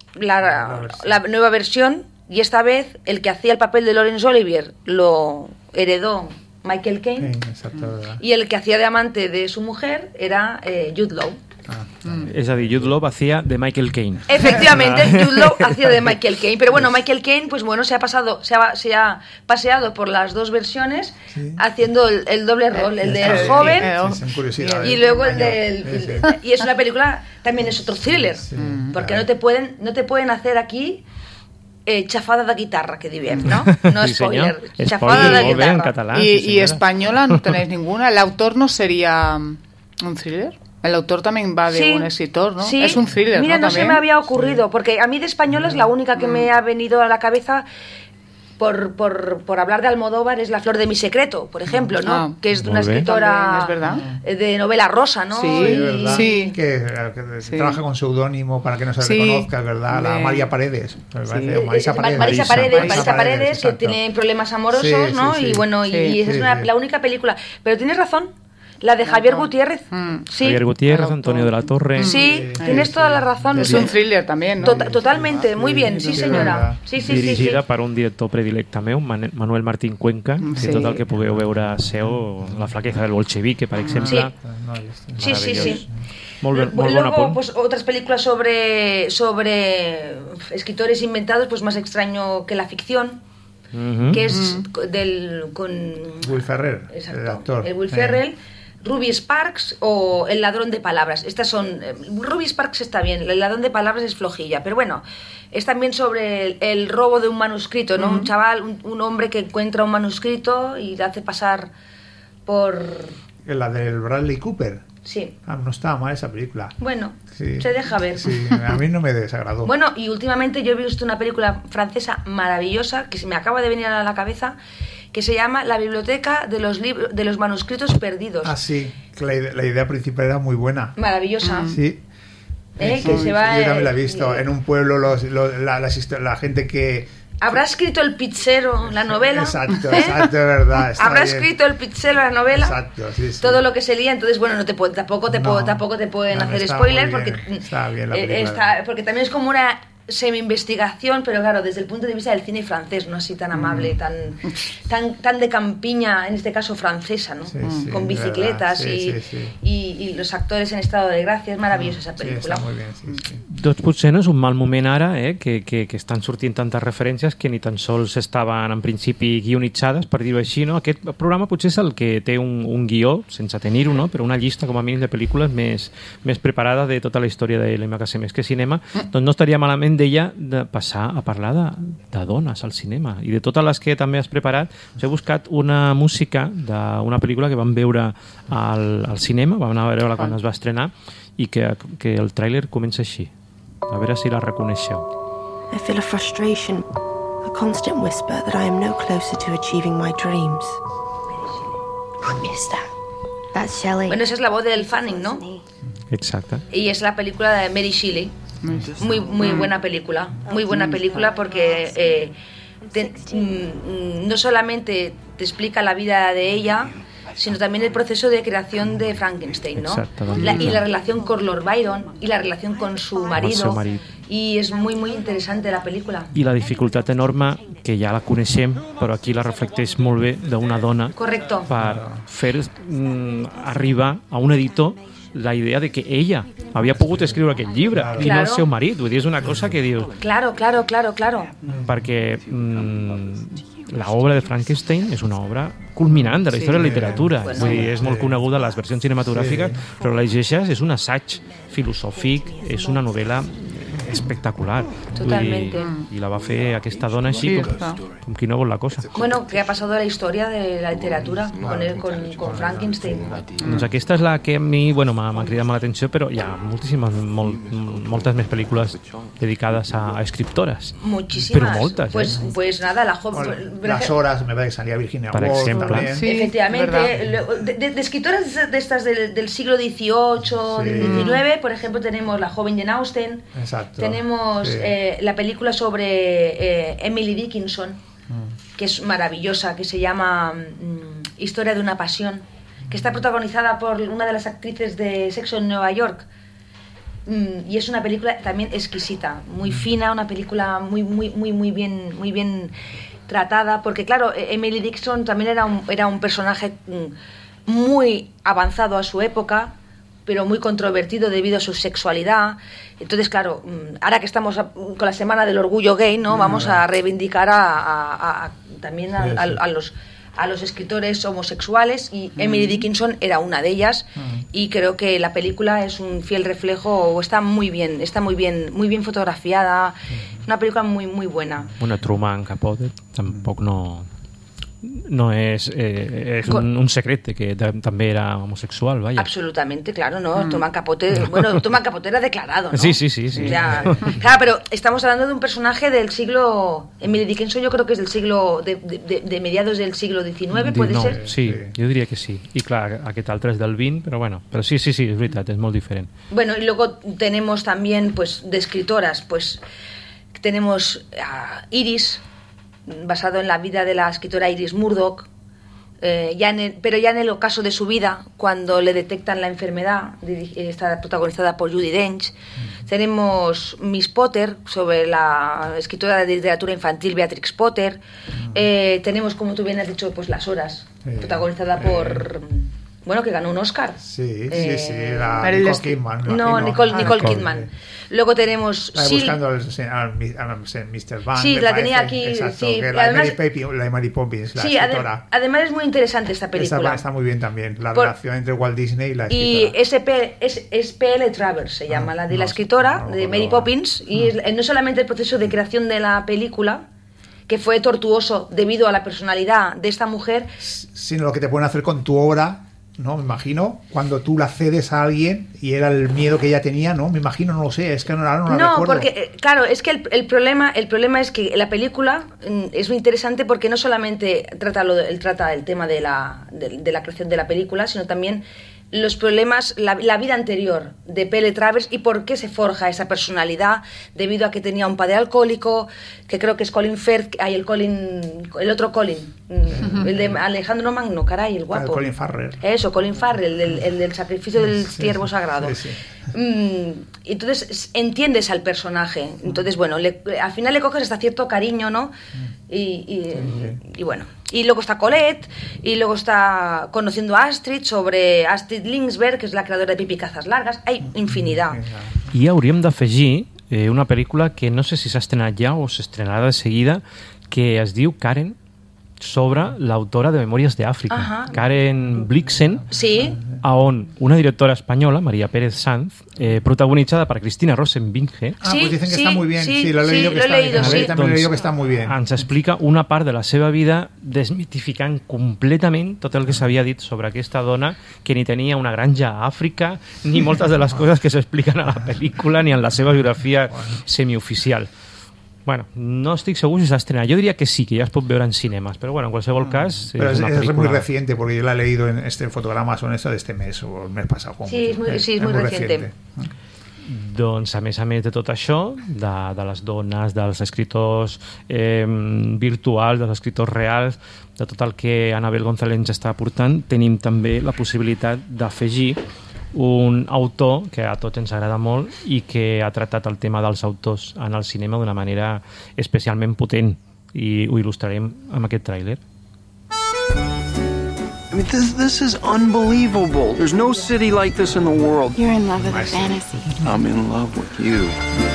la nueva versión, y esta vez el que hacía el papel de Laurence Olivier lo heredó Michael Caine, y el que hacía de amante de su mujer era Jude Law. Es decir, Jude Law hacía de Michael Caine. Efectivamente, Jude Law hacía de Michael Caine. Pero bueno, Michael Caine, pues bueno, se ha paseado por las dos versiones, haciendo el doble rol, el del joven y luego el del... Y es una película, también es otro thriller, porque no te pueden hacer aquí chafada de guitarra, que diviert, ¿no? No spoiler, chafada de guitarra. Catalán, y española no tenéis ninguna. ¿El autor no sería un thriller? El autor también va de un escritor, ¿no? Sí. Es un thriller, Mira, ¿no? Se me había ocurrido, porque a mí de española es la única que me ha venido a la cabeza. por hablar de Almodóvar, es La flor de mi secreto, por ejemplo, ¿no? Que es de una escritora es verdad. De novela rosa, ¿no? Sí, que trabaja con seudónimo para que no se reconozca, ¿verdad? La María Paredes. Marisa Paredes, que tiene problemas amorosos, ¿no? Y bueno, y esa es la única película. Pero tienes razón. La de Javier Gutiérrez. Sí. Javier Gutiérrez, Antonio de la Torre. Sí, tienes toda la razón. Es un thriller también, ¿no? Totalmente, muy bien, sí senyora. Dirigida per un director predilecte meu, Manuel Martín Cuenca, que tot el que pugueu veure seu, La flaqueza del bolchevique, per exemple. Sí. Molt bon Luego, apunt. pues, otras películas sobre escritores inventados, pues más extraño que la ficción, que es con Will Ferrell, exacto, el actor. Will Ferrell. Ruby Sparks o El ladrón de palabras. Estas son... Ruby Sparks está bien, El ladrón de palabras es flojilla, pero bueno, es también sobre el robo de un manuscrito, ¿no? Un chaval, un hombre que encuentra un manuscrito y le hace pasar por... La del Bradley Cooper. Sí. No estaba mal esa película. Bueno, se deja ver. Sí, a mí no me desagradó. Bueno, y últimamente yo he visto una película francesa maravillosa que se me acaba de venir a la cabeza, que se llama La biblioteca de los manuscritos perdidos. Ah, sí, la idea principal era muy buena. Maravillosa. Sí. Que se va, yo también la he visto. En un pueblo la gente que... ¿Habrá escrito el pizzero la novela? Exacto, verdad. ¿Habrá escrito el pizzero la novela? Exacto, sí. Todo lo que se lía, entonces bueno, tampoco te pueden hacer spoiler porque está bien la película. Porque también es como una semi-investigación, pero claro, desde el punto de vista del cine francés, no así tan amable, tan de campiña, en este caso francesa, ¿no? Con bicicletas y los actores en estado de gracia. Es maravillosa esa película. Sí, està molt bé, sí. Doncs potser no és un mal moment ara, que estan sortint tantes referències que ni tan sols estaven en principi guionitzades, per dir-ho així, no? Aquest programa potser és el que té un guió, sense tenir-ho, no? Però una llista com a mínim de pel·lícules més preparada de tota la història de l'MKC Més que Cinema, doncs no estaria malament d'ella de passar a parlar de dones al cinema. I de totes les que també has preparat, us he buscat una música d'una pel·lícula que vam veure al cinema, vam anar a veure-la quan es va estrenar, i que el tràiler comença així. A veure si la reconeixeu. I feel a frustration, a constant whisper that I am no closer to achieving my dreams. Who is that? That's Shelley. Bueno, esa es la voz del Fanning, ¿no? Exacte. Y es la película de Mary Shelley. Muy buena película, porque no solamente te explica la vida de ella, sino también el proceso de creación de Frankenstein, ¿no? Y la relación con Lord Byron y la relación con su marido. Y es muy interesante la pel·lícula. I la dificultat enorme, que ja la coneixem, però aquí la reflecteix molt bé, d'una dona. Correcto. Per fer arribar a un editor la idea de que ella havia pogut escriure aquest llibre i no el seu marit. Vull dir, és una cosa que dius... Claro. Perquè la obra de Frankenstein és una obra culminant de la història de la literatura. Vull dir, és molt coneguda les versions cinematogràfiques, però la llegeixes, és un assaig filosòfic, és una novel·la espectacular. Totalmente. I la va fer aquesta dona així, com qui no vol la cosa. Bueno, que ha pasado de la historia de la literatura con Frankenstein. Doncs aquesta és la que a mi, m'ha cridat molt l'atenció, però hi ha moltes més pel·lícules dedicades a escriptores. Muchísimas. Però moltes. Pues nada, Las horas, me parece que salía Virginia Woolf, por ejemplo. Sí, efectivamente. De escritoras de estas del siglo XVIII, del XIX, por ejemplo, tenemos La joven Jane Austen. Exacto. Tenemos la película sobre Emily Dickinson, que es maravillosa, que se llama Historia de una pasión, que está protagonizada por una de las actrices de Sexo en Nueva York. Y es una película también exquisita, muy fina, una película muy bien tratada, porque claro, Emily Dickinson también era un personaje muy avanzado a su época, pero muy controvertido debido a su sexualidad. Entonces, claro, ahora que estamos con la semana del orgullo gay, ¿no? Vamos a reivindicar también a los escritores homosexuales, y Emily Dickinson era una de ellas, y creo que la película es un fiel reflejo, está muy bien fotografiada, es una película muy buena. Una Truman Capote tampoc no no és un secret que també era homosexual, vaya. Absolutamente, claro, ¿no? Truman Capote era declarado, ¿no? Sí. Ya, claro, pero estamos hablando de un personaje del siglo... Emily Dickinson yo creo que es del siglo... de mediados del siglo XIX, ¿puede ser? Sí, jo diria que sí. I clar, aquest altre és del 20, però bueno, però sí, és veritat, és molt diferent. Bueno, y luego tenemos también, pues, de escritoras, pues, tenemos a Iris, basado en la vida de la escritora Iris Murdoch, pero ya en el ocaso de su vida, cuando le detectan la enfermedad, está protagonizada por Judi Dench. Tenemos Miss Potter, sobre la escritora de literatura infantil Beatrix Potter. Tenemos, como tú bien has dicho, pues Las Horas, protagonizada por... Bueno, que ganó un Oscar. Sí, la Nicole Kidman. No, Nicole Kidman. Luego tenemos... buscando al Mr. Van. Sí, la tenía aquí. Exacto, sí. que la de Mary Poppins, la escritora. Además es muy interesante esta película. Está muy bien también, la relación entre Walt Disney y la escritora. Y S.P.L. Travers se llama, la de la escritora, de Mary Poppins. Y no solamente el proceso de creación de la película, que fue tortuoso debido a la personalidad de esta mujer, sino lo que te pueden hacer con tu obra, ¿no? Me imagino, cuando tú la cedes a alguien y era el miedo que ella tenía, ¿no? Me imagino, no lo sé, es que ahora no la recuerdo. No, porque, claro, es que el problema es que la película es muy interesante porque no solamente trata el tema de la creación de la película, sino también los problemas, la vida anterior de P.L. Travers y por qué se forja esa personalidad debido a que tenía un padre alcohólico, que creo que es Colin Firth, el otro Colin, el de Alejandro Magno, caray, el guapo. Colin Farrell. Eso, Colin Farrell, el del sacrificio del ciervo sagrado. Sí. Entonces entiendes al personaje, entonces bueno, al final le coges hasta cierto cariño, ¿no? Y bueno, y luego está Colette, y luego está conociendo a Astrid, sobre Astrid Lindgren, que es la creadora de Pipi Cazas Largas. Hay infinidad. I hauríem d'afegir una pel·lícula que no sé si s'ha estrenat ja o s'estrenarà de seguida, que es diu Karen, sobre l'autora de Memòries d'Àfrica, Karen Blixen, sí, on una directora espanyola, María Pérez Sanz, protagonitzada per Cristina Rosenvinge, pues dicen que está muy bien, sí, lo he leído, también he leído que está muy bien. Ens explica una part de la seva vida desmitificant completament tot el que s'havia dit sobre aquesta dona que ni tenia una granja a Àfrica, ni moltes de les coses que s'expliquen a la pel·lícula ni en la seva biografia semioficial. Bueno, no estic segur si s'ha estrenat. Jo diria que sí, que ja es pot veure en cinemas, pero bueno, en qualsevol cas pero es una película muy reciente, porque yo la he leído en fotogramas de este mes o el mes pasado. Sí, es muy reciente. Doncs, a més de tot això, de les dones, dels escriptors virtuals, dels escriptors reals, de tot el que Anabel González ens està aportant, tenim també la possibilitat d'afegir un autor que a tots ens agrada molt i que ha tractat el tema dels autors en el cinema d'una manera especialment potent, i ho il·lustrarem amb aquest tràiler. I mean, this is unbelievable. There's no city like this in the world. You're in love with a fantasy. I'm in love with you.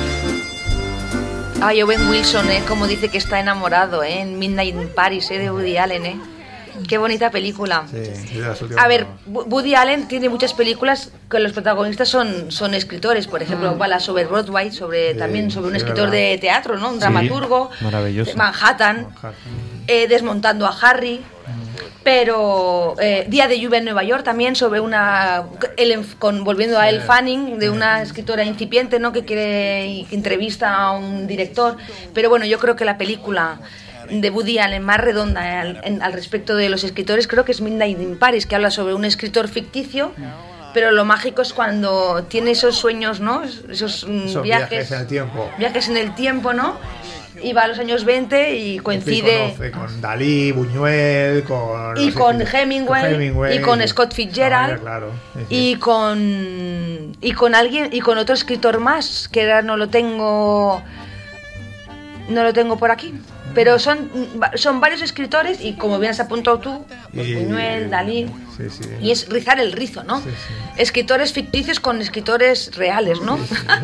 Ay, Owen Wilson, como dice que está enamorado, en Midnight in Paris, de Woody Allen, Qué bonita película. Sí, a ver, Woody Allen tiene muchas películas que los protagonistas son escritores. Por ejemplo, Balas sobre Broadway, también sobre un escritor de teatro, ¿no? Un dramaturgo. Maravilloso. Manhattan. Desmontando a Harry. Pero Día de lluvia en Nueva York también, sobre volviendo a Elle Fanning, de una escritora incipiente, ¿no? Que entrevista a un director. Pero bueno, yo creo que la película de Woody Allen más redonda al respecto de los escritores, creo que es Midnight in Paris, que habla sobre un escritor ficticio, pero lo mágico es cuando tiene esos sueños, ¿no? Esos viajes en el tiempo, ¿no? Y va a los años 20 y coincide con Dalí, Buñuel, con Hemingway y con Scott Fitzgerald, y con alguien, y con otro escritor más que ahora no lo tengo por aquí. Pero son varios escritores y, como bien has apuntado tú, pues Buñuel, Dalí, y es rizar el rizo, ¿no? Escritores ficticios con escritores reales, ¿no?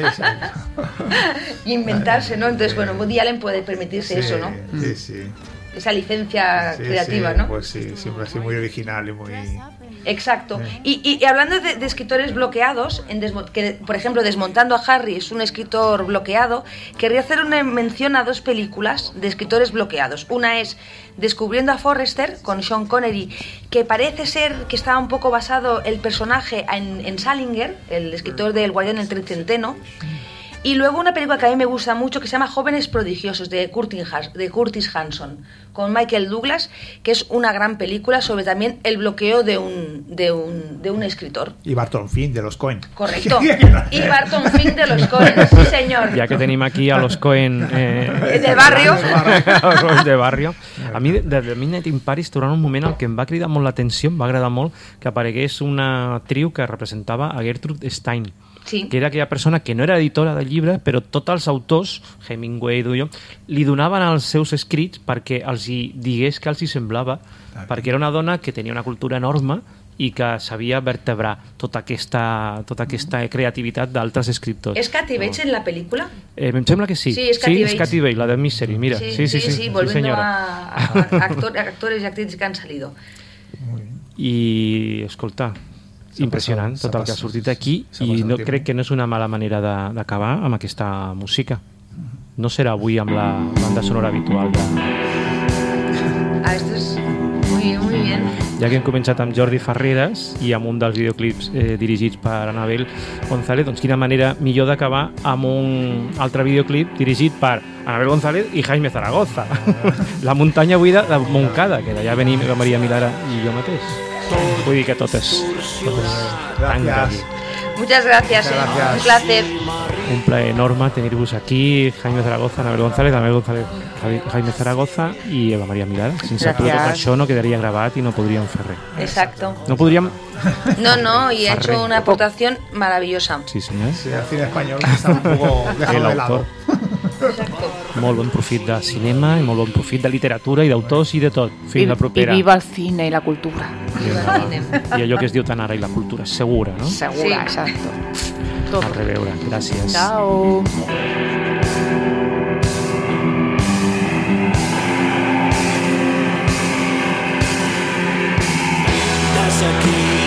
Y inventarse, ¿no? Entonces, bueno, Woody Allen puede permitirse eso, ¿no? Sí. Esa licencia creativa, ¿no? Pues sí, siempre así muy original y muy... Exacto. Y hablando de escritores bloqueados, que, por ejemplo, Desmontando a Harry es un escritor bloqueado, querría hacer una mención a 2 películas de escritores bloqueados. Una es Descubriendo a Forrester, con Sean Connery, que parece ser que estaba un poco basado el personaje en Salinger, el escritor del Guardián del Tricenteno. Y luego una película que a mí me gusta mucho que se llama Jóvenes Prodigiosos, de Curtis Hanson, con Michael Douglas, que es una gran película sobre también el bloqueo de un escritor. Y Barton Fink, de los Coen. Correcto. Y Barton Fink, de los Coen, sí señor. Ja que tenim aquí a los Coen... de barrio. De barrio. A mi, de Midnight in Paris, durant un moment el que em va cridar molt l'atenció, em va agradar molt que aparegués una actriu que representava a Gertrude Stein. Sí. Que era aquella persona que no era editora del llibre, però tots els autors, Hemingway, li donaven els seus escrits perquè els hi digués que els hi semblava, perquè era una dona que tenia una cultura enorme i que sabia vertebrar tota aquesta creativitat d'altres escriptors. ¿Es Kathy Bates en la película? Em sembla que sí. Sí, es Kathy Bates. És Kathy Bates, la de Misery, mira. Sí, volviendo a actores y actrices que han salido. I, escolta, impressionant tot el que ha sortit aquí i no crec que no és una mala manera d'acabar amb aquesta música. No serà avui amb la banda sonora habitual de... Esto es muy bien. Ja que hem començat amb Jordi Farreras i amb un dels videoclips dirigits per Anabel González, doncs quina manera millor d'acabar amb un altre videoclip dirigit per Anabel González i Jaime Zaragoza. La muntanya buida de Montcada, que d'allà venim la Maria Milara i jo mateix. Vull dir que totes. Gracias. Muchas gracias. Un placer. Un plaer enorme tenir-vos aquí, Jaime Zaragoza, Anabel González, Jaime Zaragoza i Eva Maria Milara. Sense tu tot això no quedaria gravat i no podríem fer res. Exacto. No podríem... No, y ha hecho una aportación maravillosa. Sí, senyor. Sí, el cine español está un poco dejado de lado. Exacto. Molt bon profit de cinema i molt bon profit de literatura i d'autors i de tot. Fins la propera. I viva el cine i la cultura. I allò que es diu tan ara, i la cultura, segura, no? Segura, sí. Exacto. Tot. A reveure, gràcies. Ciao. That's a key.